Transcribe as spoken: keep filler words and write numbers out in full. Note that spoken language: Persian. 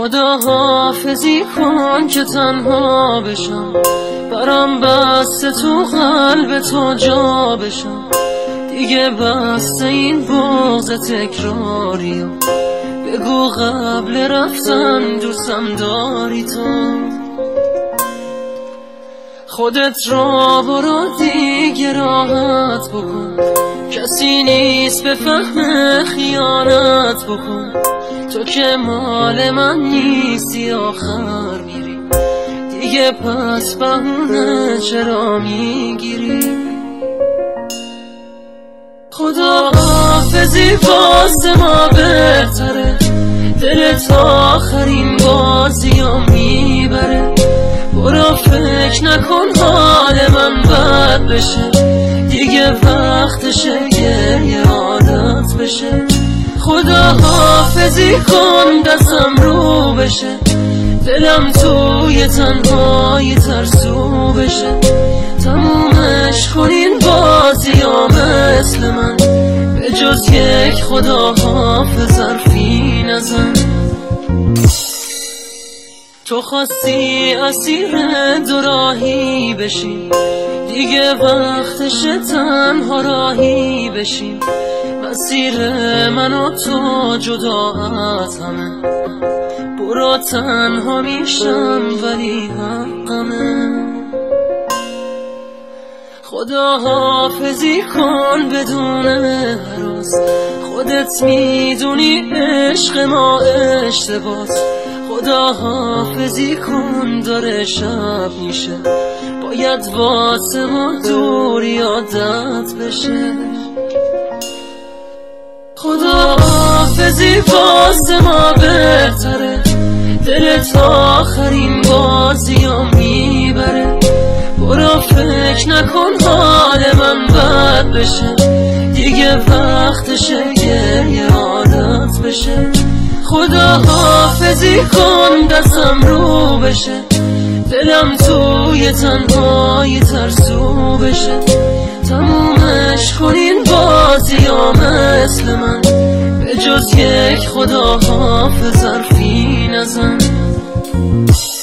خدا حافظی کن که تنها بشم، برام بسته تو قلب تو جا بشم. دیگه بسته این بغض تکراری، بگو قبل رفتن دوستم داری تو. خودت را برو دیگه راحت بکن، کسی نیست به فهم خیانت بکن. تو که مال من نیستی آخر میری، دیگه پس بهونه چرا میگیری؟ خدا حافظی واسه ما بهتره، دلت آخرین بازی ها میبره. برو فکر نکن حال من بد بشه، دیگه وقتشه گریه عادت بشه. خدا حافظی کن دستم رو بشه، دلم توی تنهایی ترسو بشه. تمومش کن این بازی ها مثل من، به جز یک خدا حافظ حرفی نزن. تو خواستی اسیر دو راهی بشی، دیگه وقتش تنها راهی بشیم. مسیر من و تو جدا از همه، برو تنها میشم ولی حقمه. خدا حافظی کن بدون هراس، خودت میدونی عشق ما اشتباس. خدا حافظی کن داره شب میشه، باید واسه ما دوری عادت بشه. خدا حافظی واسه ما بهتره، دلت آخرین بازی ها میبره. برو فکر نکن حال من بد بشه، دیگه وقتشه گریه عادت بشه. خدا حافظی کن دستم رو بشه، دلم توی تنهایی ترسو بشه. تمومش کن این بازی ها مثل من، به جز یک خدا حافظ حرفی نزن.